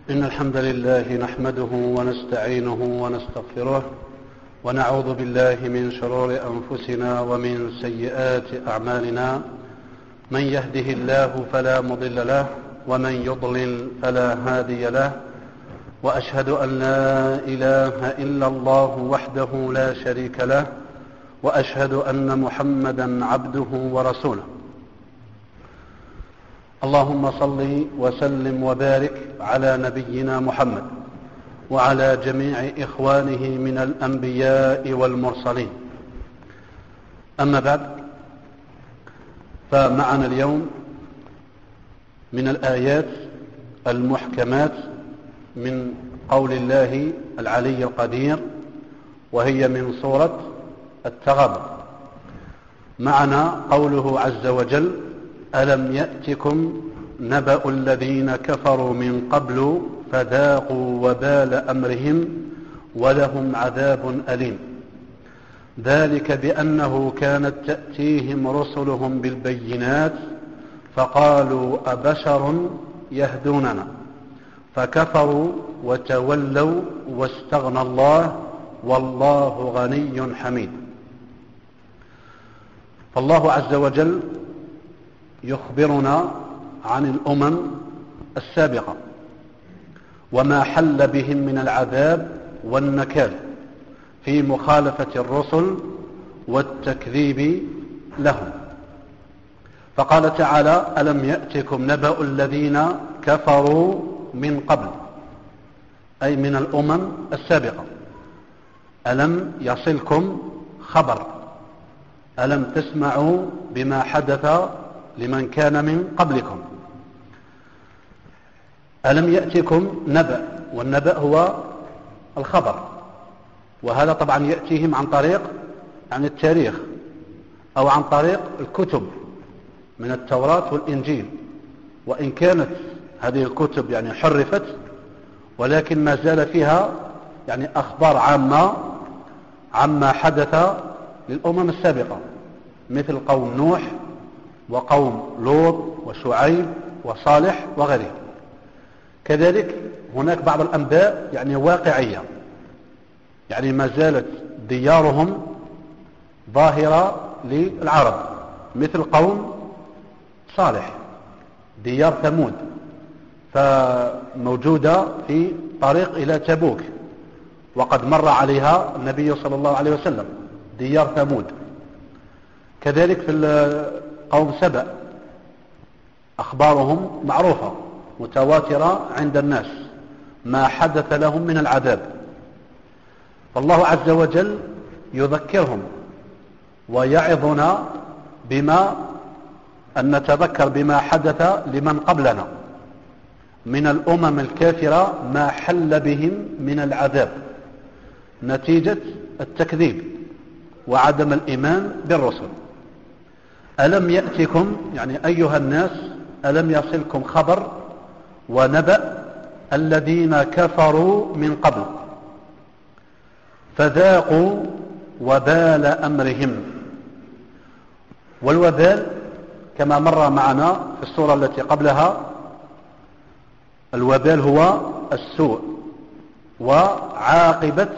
إن الحمد لله نحمده ونستعينه ونستغفره ونعوذ بالله من شرور أنفسنا ومن سيئات أعمالنا. من يهده الله فلا مضل له ومن يضلل فلا هادي له، وأشهد أن لا إله إلا الله وحده لا شريك له، وأشهد أن محمدا عبده ورسوله. اللهم صل وسلم وبارك على نبينا محمد وعلى جميع إخوانه من الأنبياء والمرسلين. أما بعد، فمعنا اليوم من الآيات المحكمات من قول الله العلي القدير، وهي من سورة التغابن. معنا قوله عز وجل: ألم يأتكم نبأ الذين كفروا من قبل فذاقوا وبال أمرهم ولهم عذاب أليم، ذلك بأنه كانت تأتيهم رسلهم بالبينات فقالوا أبشر يهدوننا فكفروا وتولوا واستغنى الله والله غني حميد. فالله عز وجل يخبرنا عن الأمم السابقة وما حل بهم من العذاب والنكال في مخالفة الرسل والتكذيب لهم. فقال تعالى: ألم يأتكم نبأ الذين كفروا من قبل، أي من الأمم السابقة. ألم يصلكم خبر؟ ألم تسمعوا بما حدث لمن كان من قبلكم؟ ألم يأتكم نبأ، والنبأ هو الخبر، وهذا طبعا يأتيهم عن طريق التاريخ أو عن طريق الكتب من التوراة والإنجيل، وإن كانت هذه الكتب حرفت، ولكن ما زال فيها أخبار عامة عما حدث للأمم السابقة، مثل قوم نوح وقوم لوط وشعيب وصالح وغيرهم. كذلك هناك بعض الأنباء واقعية، ما زالت ديارهم ظاهرة للعرب، مثل قوم صالح، ديار ثمود، فموجودة في طريق إلى تبوك، وقد مر عليها النبي صلى الله عليه وسلم، ديار ثمود. كذلك في قوم سبأ، أخبارهم معروفة متواترة عند الناس، ما حدث لهم من العذاب. فالله عز وجل يذكرهم ويعظنا بما أن نتذكر بما حدث لمن قبلنا من الأمم الكافرة، ما حل بهم من العذاب نتيجة التكذيب وعدم الإيمان بالرسل. ألم يأتكم أيها الناس، ألم يصلكم خبر ونبأ الذين كفروا من قبل فذاقوا وبال أمرهم. والوبال كما مر معنا في السورة التي قبلها، الوبال هو السوء وعاقبة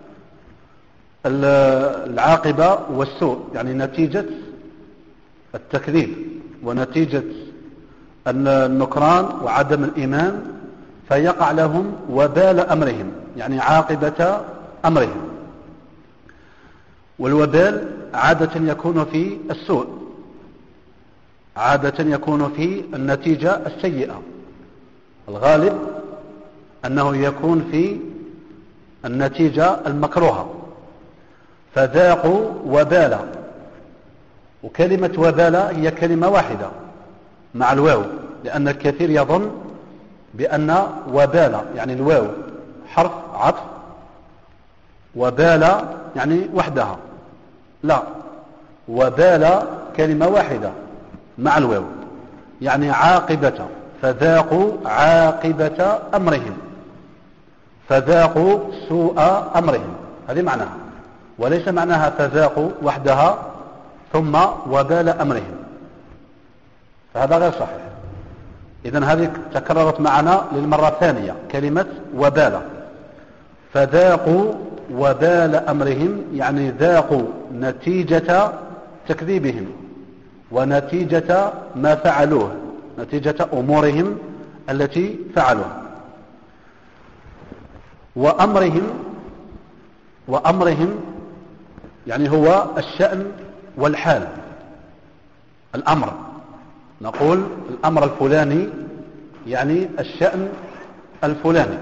العاقبة والسوء، نتيجة التكذيب ونتيجة النكران وعدم الإيمان، فيقع لهم وبال أمرهم، عاقبة أمرهم. والوبال عادة يكون في السوء، عادة يكون في النتيجة السيئة، الغالب أنه يكون في النتيجة المكروهة. فذاقوا وبالا، وكلمة وبالا هي كلمة واحدة مع الواو، لأن الكثير يظن بأن وبالا الواو حرف عطف، وبالا وحدها. لا، وبالا كلمة واحدة مع الواو، عاقبة. فذاقوا عاقبة أمرهم، فذاقوا سوء أمرهم، هذه معناها، وليس معناها فذاقوا وحدها ثم وبال أمرهم، فهذا غير صحيح. إذن هذه تكررت معنا للمرة الثانية كلمة وبال. فذاقوا وبال أمرهم، يعني ذاقوا نتيجة تكذيبهم ونتيجة ما فعلوه، نتيجة أمورهم التي فعلوها. وأمرهم يعني هو الشأن والحال. الأمر، نقول الأمر الفلاني يعني الشأن الفلاني.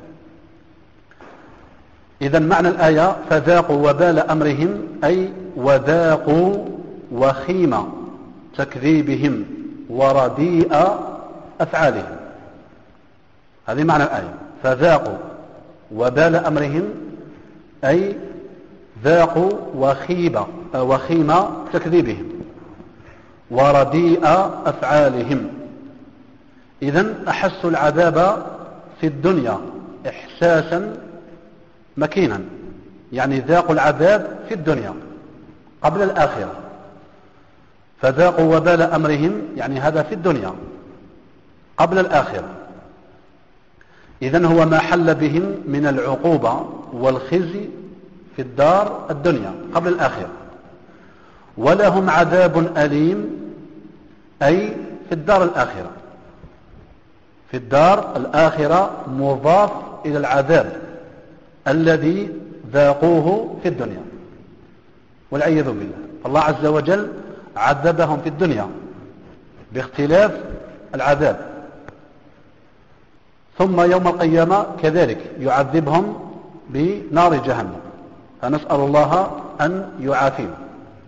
إذن معنى الآية فذاقوا وبال أمرهم أي وذاقوا وخيم تكذيبهم ورديء أفعالهم. هذه معنى الآية، فذاقوا وبال أمرهم أي ذاقوا وخيم تكذيبهم ورديء أفعالهم. إذن أحسوا العذاب في الدنيا إحساسا مكينا، يعني ذاقوا العذاب في الدنيا قبل الآخرة. فذاقوا وبال أمرهم يعني هذا في الدنيا قبل الآخرة. إذن هو ما حل بهم من العقوبة والخزي في الدار الدنيا قبل الآخرة. ولهم عذاب أليم أي في الدار الآخرة. في الدار الآخرة مضاف إلى العذاب الذي ذاقوه في الدنيا والعياذ بالله. الله عز وجل عذبهم في الدنيا باختلاف العذاب، ثم يوم القيامة كذلك يعذبهم بنار جهنم، فنسأل الله أن يعافيهم.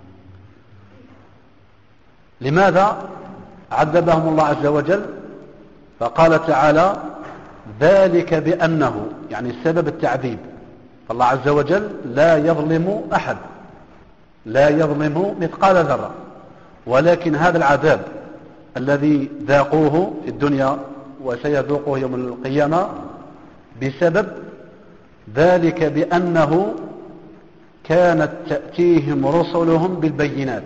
لماذا عذبهم الله عز وجل؟ فقال تعالى ذلك بأنه، يعني سبب التعذيب. فالله عز وجل لا يظلم أحد، لا يظلم مثقال ذرة، ولكن هذا العذاب الذي ذاقوه في الدنيا وسيذوقه يوم القيامة بسبب ذلك بأنه كانت تأتيهم رسلهم بالبينات.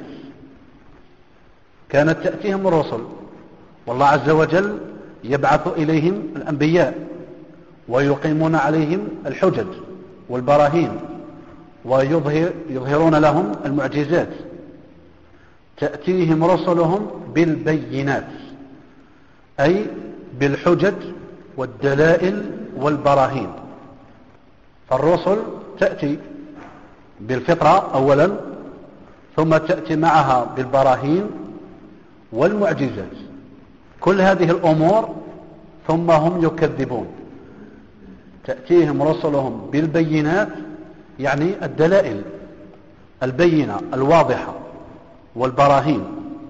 كانت تأتيهم الرسل، والله عز وجل يبعث إليهم الأنبياء ويقيمون عليهم الحجج والبراهين ويظهرون لهم المعجزات. تأتيهم رسلهم بالبينات أي بالحجج والدلائل والبراهين. فالرسل تأتي بالفطرة أولا، ثم تأتي معها بالبراهين والمعجزات، كل هذه الأمور، ثم هم يكذبون. تأتيهم رسلهم بالبينات يعني الدلائل البينة الواضحة والبراهين.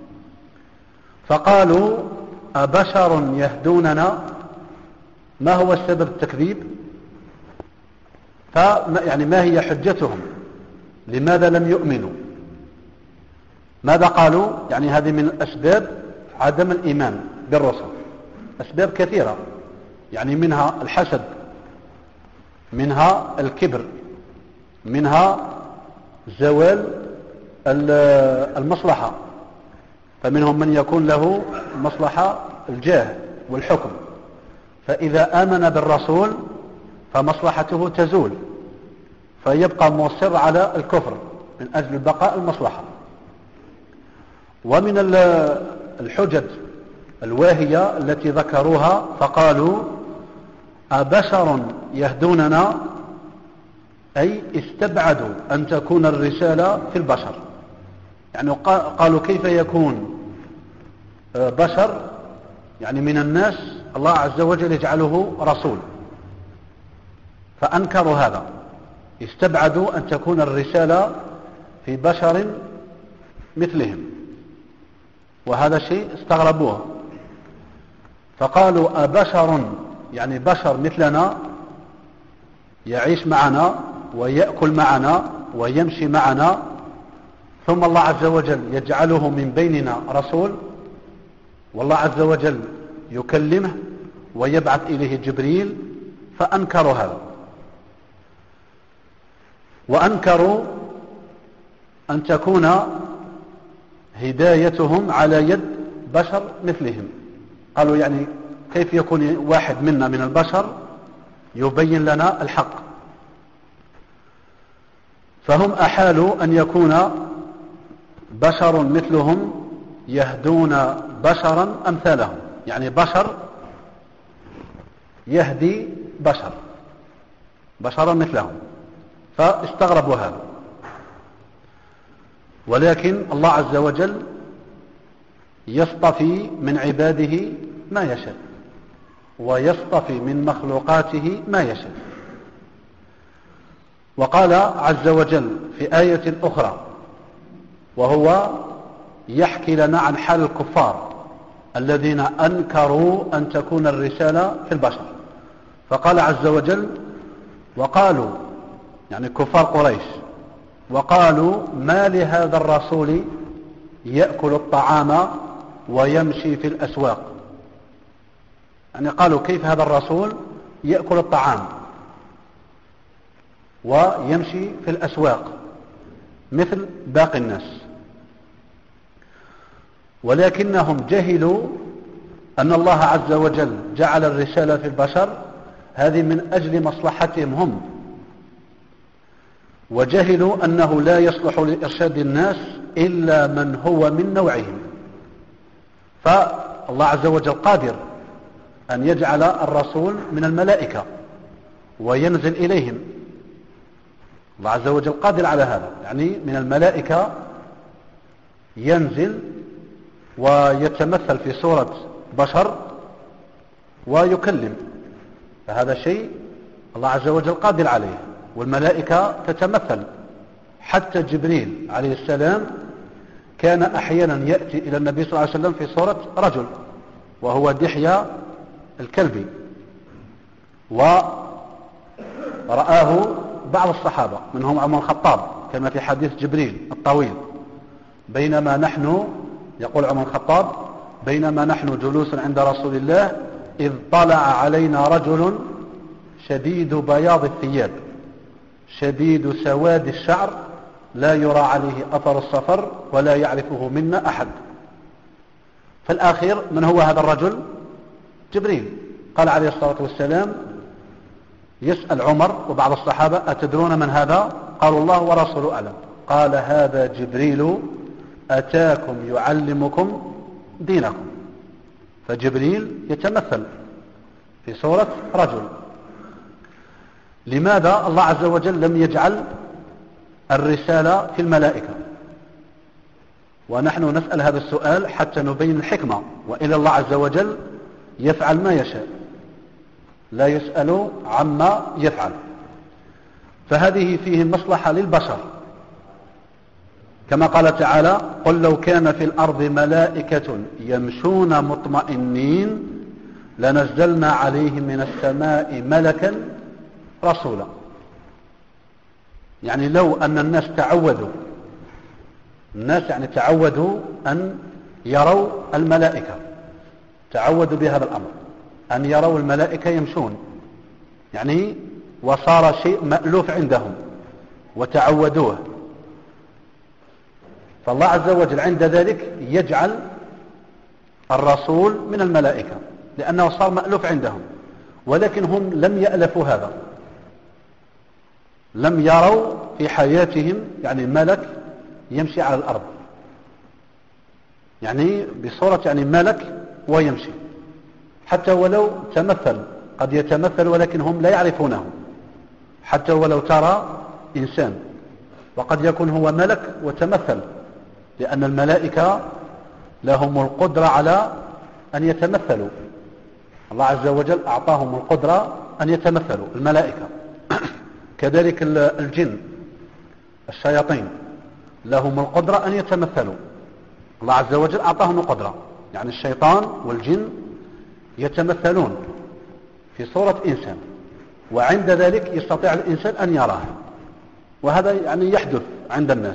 فقالوا أبشر يهدوننا. ما هو السبب التكذيب؟ يعني ما هي حجتهم؟ لماذا لم يؤمنوا؟ ماذا قالوا؟ يعني هذه من أسباب عدم الإيمان بالرسل، أسباب كثيرة، يعني منها الحسد، منها الكبر، منها زوال المصلحة. فمنهم من يكون له مصلحة الجاه والحكم، فإذا آمن بالرسول فمصلحته تزول، فيبقى مصر على الكفر من أجل بقاء المصلحة. ومن الحجج الواهية التي ذكروها فقالوا أبشر يهدوننا، أي استبعدوا أن تكون الرسالة في البشر. يعني قالوا كيف يكون بشر يعني من الناس الله عز وجل يجعله رسول؟ فأنكروا هذا، استبعدوا أن تكون الرسالة في بشر مثلهم، وهذا شيء استغربوه. فقالوا أبشر يعني بشر مثلنا يعيش معنا ويأكل معنا ويمشي معنا، ثم الله عز وجل يجعله من بيننا رسول، والله عز وجل يكلمه ويبعث إليه جبريل. فأنكروا هذا، وأنكروا أن تكون هدايتهم على يد بشر مثلهم. قالوا يعني كيف يكون واحد منا من البشر يبين لنا الحق؟ فهم أحالوا أن يكون بشر مثلهم يهدون بشرا أمثالهم، يعني بشر يهدي بشرا مثلهم، فاستغربوا هذا. ولكن الله عز وجل يصطفي من عباده ما يشاء، ويصطفي من مخلوقاته ما يشاء. وقال عز وجل في آية أخرى وهو يحكي لنا عن حال الكفار الذين أنكروا أن تكون الرسالة في البشر، فقال عز وجل: وقالوا، يعني كفار قريش، وقالوا ما لهذا الرسول يأكل الطعام ويمشي في الأسواق. يعني قالوا كيف هذا الرسول يأكل الطعام ويمشي في الأسواق مثل باقي الناس. ولكنهم جهلوا أن الله عز وجل جعل الرسالة في البشر هذه من أجل مصلحتهم هم، وجهلوا أنه لا يصلح لإرشاد الناس إلا من هو من نوعهم. فالله عز وجل قادر أن يجعل الرسول من الملائكة وينزل إليهم، الله عز وجل قادر على هذا، يعني من الملائكة ينزل ويتمثل في صورة بشر ويكلم، فهذا شيء الله عز وجل قادر عليه. والملائكة تتمثل، حتى جبريل عليه السلام كان أحيانا يأتي إلى النبي صلى الله عليه وسلم في صورة رجل وهو دحية الكلبي، ورآه بعض الصحابة منهم عمر الخطاب كما في حديث جبريل الطويل، بينما نحن، يقول عمر الخطاب، بينما نحن جلوس عند رسول الله إذ طلع علينا رجل شديد بياض الثياب شديد سواد الشعر لا يرى عليه أثر السفر ولا يعرفه منا أحد. فالآخر من هو هذا الرجل؟ جبريل. قال عليه الصلاة والسلام، يسأل عمر وبعض الصحابة: أتدرون من هذا؟ قالوا: الله ورسوله أعلم. قال: هذا جبريل أتاكم يعلمكم دينكم. فجبريل يتمثل في صورة رجل. لماذا الله عز وجل لم يجعل الرسالة في الملائكة؟ ونحن نسأل هذا السؤال حتى نبين الحكمة، وإلى الله عز وجل يفعل ما يشاء، لا يسأل عما يفعل. فهذه فيه مصلحة للبشر، كما قال تعالى: قل لو كان في الأرض ملائكة يمشون مطمئنين لنزلنا عليهم من السماء ملكا رسولا. يعني لو أن الناس تعودوا أن يروا الملائكة، تعودوا بهذا الأمر أن يروا الملائكة يمشون، يعني وصار شيء مألوف عندهم وتعودوه، فالله عز وجل عند ذلك يجعل الرسول من الملائكة لأنه صار مألوف عندهم. ولكن هم لم يألفوا هذا، لم يروا في حياتهم يعني ملك يمشي على الأرض، يعني بصورة يعني ملك ويمشي، حتى ولو تمثل، قد يتمثل ولكن هم لا يعرفونه، حتى ولو ترى إنسان وقد يكون هو ملك وتمثل، لأن الملائكة لهم القدرة على أن يتمثلوا، الله عز وجل أعطاهم القدرة أن يتمثلوا الملائكة. كذلك الجن الشياطين لهم القدرة أن يتمثلوا، الله عز وجل أعطاهم القدرة، يعني الشيطان والجن يتمثلون في صورة إنسان، وعند ذلك يستطيع الإنسان أن يراه، وهذا يعني يحدث عند الناس.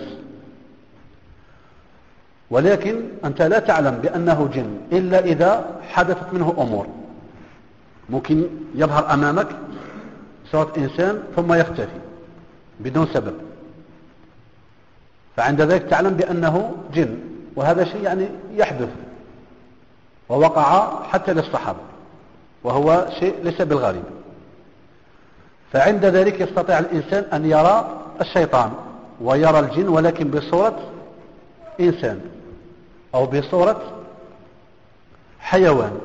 ولكن أنت لا تعلم بأنه جن إلا إذا حدثت منه أمور، ممكن يظهر أمامك صورة إنسان ثم يختفي بدون سبب، فعند ذلك تعلم بأنه جن، وهذا شيء يعني يحدث ووقع حتى للصحابة. وهو شيء ليس بالغالب. فعند ذلك يستطيع الإنسان أن يرى الشيطان ويرى الجن، ولكن بصورة إنسان أو بصورة حيوان.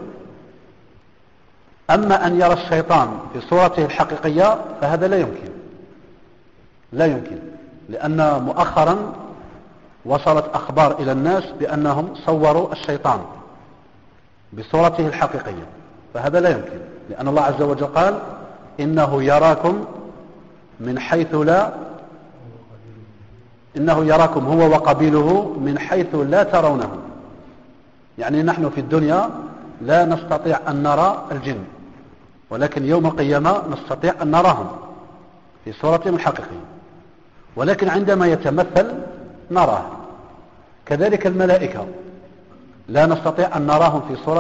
أما أن يرى الشيطان في صورته الحقيقية فهذا لا يمكن، لأن مؤخرا وصلت أخبار إلى الناس بأنهم صوروا الشيطان بصورته الحقيقية، فهذا لا يمكن، لأن الله عز وجل قال إنه يراكم من حيث إنه يراكم هو وقبيله من حيث لا ترونهم. يعني نحن في الدنيا لا نستطيع أن نرى الجن، ولكن يوم القيامة نستطيع أن نراهم في صورتهم الحقيقية، ولكن عندما يتمثل نراه. كذلك الملائكة لا نستطيع أن نراهم في صورة